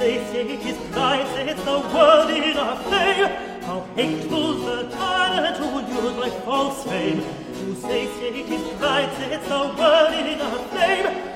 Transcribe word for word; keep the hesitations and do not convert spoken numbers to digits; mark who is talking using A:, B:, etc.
A: satiate his pride sets the world in a flame. How hateful's the tyrant who use my false fame. To satiate his pride sets the world in a flame.